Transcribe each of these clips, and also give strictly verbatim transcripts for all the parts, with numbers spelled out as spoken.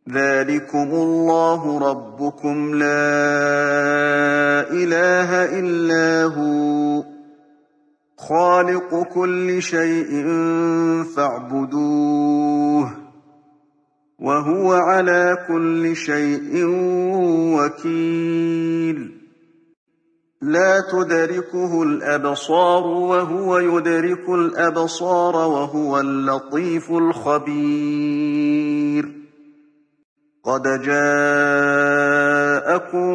ذَٰلِكُمُ اللَّهُ رَبُّكُمْ لَا إِلَٰهَ إِلَّا هُوَ خَالِقُ كُلِّ شَيْءٍ فَاعْبُدُوهُ ۚ وَهُوَ عَلَىٰ كُلِّ شَيْءٍ وَكِيلٌ لَا تُدْرِكُهُ الْأَبْصَارُ وَهُوَ يُدْرِكُ الْأَبْصَارَ وَهُوَ اللَّطِيفُ الْخَبِيرُ قَدْ جَاءَكُم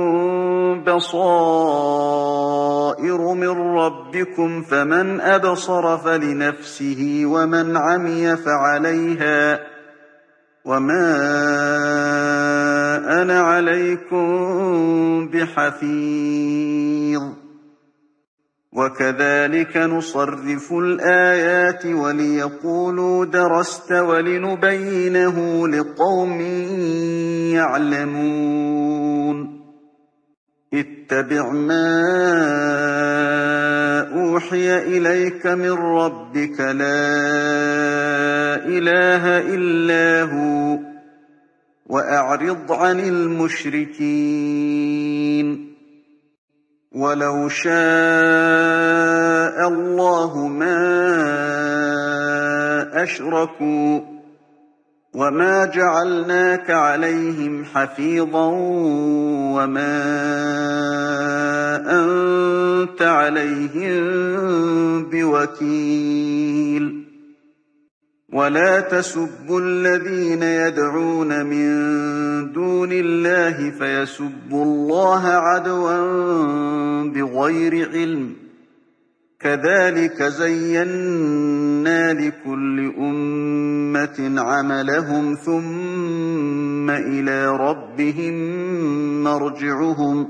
بَصَائِرُ مِن رَّبِّكُمْ ۖ فَمَنْ أَبْصَرَ فَلِنَفْسِهِ وَمَنْ عَمِيَ فَعَلَيْهَا ۚ وَمَا أَنَا عَلَيْكُم بِحَفِيظٍ وَكَذَٰلِكَ نُصَرِّفُ الْآيَاتِ وَلِيَقُولُوا دَرَسْتَ وَلِنُبَيِّنَهُ لِقَوْمٍ يَعْلَمُونَ اتَّبِعْ مَا أُوحِيَ إِلَيْكَ مِن رَّبِّكَ ۖ لَا إِلَٰهَ إِلَّا هُوَ ۖ وَأَعْرِضْ عَنِ الْمُشْرِكِينَ وَلَوْ شَاءَ اللَّهُ مَا أَشْرَكُوا ۗ وَمَا جَعَلْنَاكَ عَلَيْهِمْ حَفِيظًا وَمَا أَنتَ عَلَيْهِم بِوَكِيلٍ وَلَا تَسُبُّوا الَّذِينَ يَدْعُونَ مِن دُونِ اللَّهِ فَيَسُبُّوا اللَّهَ عَدْوًا بِغَيْرِ عِلْمٍ ۗ كَذَٰلِكَ زَيَّنَّا لِكُلِّ أُمَّةٍ عَمَلَهُمْ ثُمَّ إِلَىٰ رَبِّهِم مَّرْجِعُهُمْ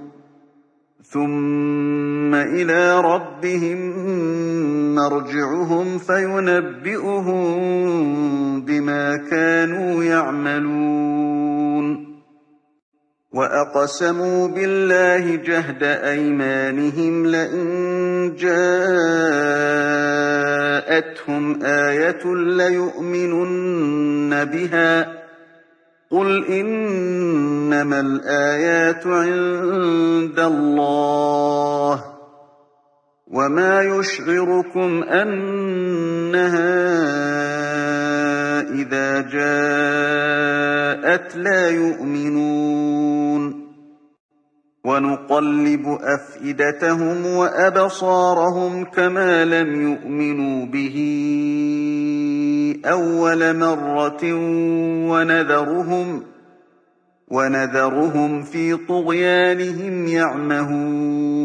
ثُمَّ إِلَىٰ رَبِّهِم مَّرْجِعُهُمْ فَيُنَبِّئُهُم بِمَا كَانُوا يَعْمَلُونَ وَأَقْسَمُوا بِاللَّهِ جَهْدَ أَيْمَانِهِمْ لَئِن جَاءَتْهُمْ آيَةٌ لَّيُؤْمِنُنَّ بِهَا ۚ قُلْ إِنَّمَا الْآيَاتُ عِندَ اللَّهِ ۖ وَمَا يُشْعِرُكُمْ أَنَّهَا إِذَا جَاءَتْ لَا يُؤْمِنُونَ وَنُقَلِّبُ أَفْئِدَتَهُمْ وَأَبْصَارَهُمْ كَمَا لَمْ يُؤْمِنُوا بِهِ أَوَّلَ مَرَّةٍ وَنَذَرُهُمْ فِي طُغْيَانِهِمْ يَعْمَهُونَ